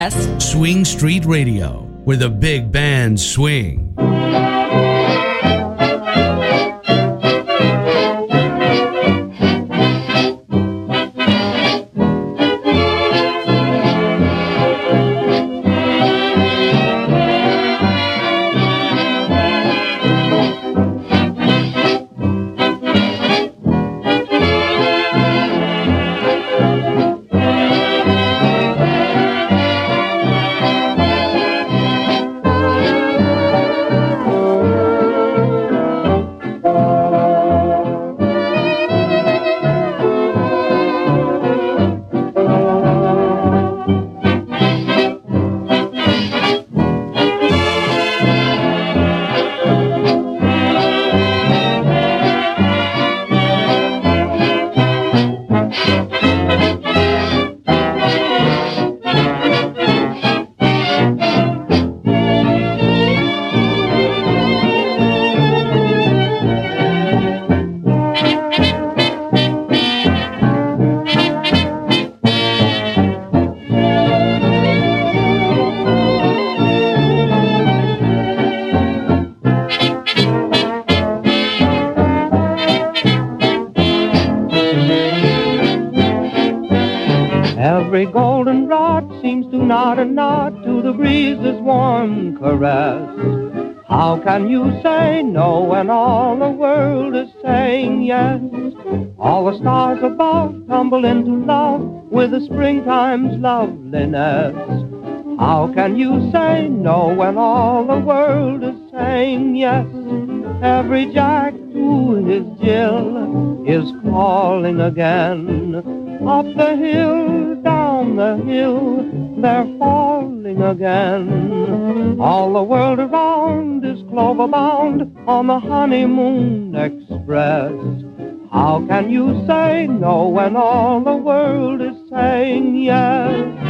Swing Street Radio, where the big bands swing. Every goldenrod seems to nod a nod to the breeze's warm caress. How can you say no when all the world is saying yes? All the stars above tumble into love with the springtime's loveliness. How can you say no when all the world is saying yes? Every jack to his Jill is calling again. Up the hill, down the hill, they're falling again. All the world around is clover bound on the honeymoon express. How can you say no when all the world is saying yes?